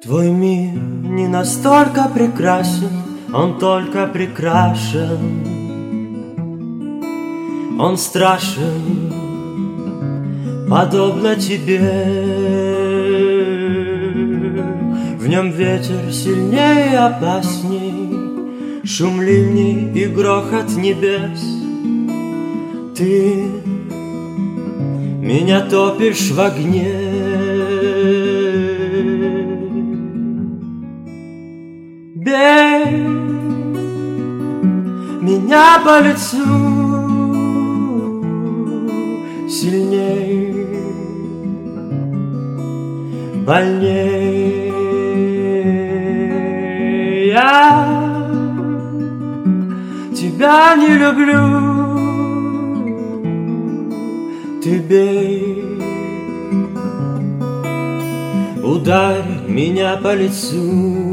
Твой мир не настолько прекрасен, он только прекрасен. Он страшен, подобно тебе. В нем ветер сильнее и опасней, шум ливней и грохот небес. Ты меня топишь в огне. Бей меня по лицу сильней, больней. Я тебя не люблю. Ты бей, ударь меня по лицу.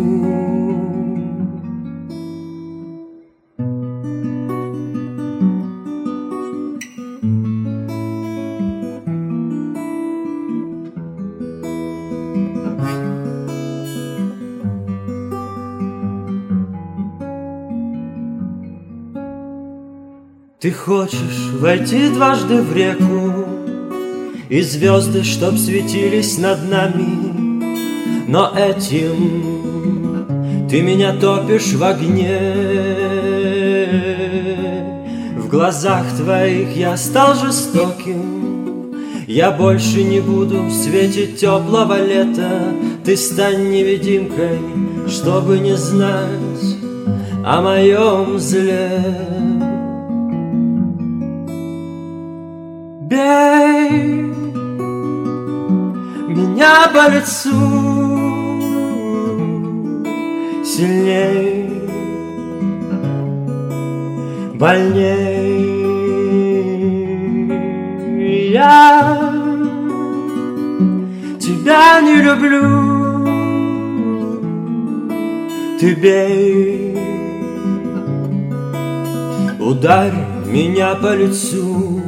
Ты хочешь войти дважды в реку, и звезды, чтоб светились над нами, но этим ты меня топишь в огне. В глазах твоих я стал жестоким, я больше не буду в свете теплого лета. Ты стань невидимкой, чтобы не знать о моем зле. Бей меня по лицу сильней, больней. Я тебя не люблю. Ты бей, ударь меня по лицу.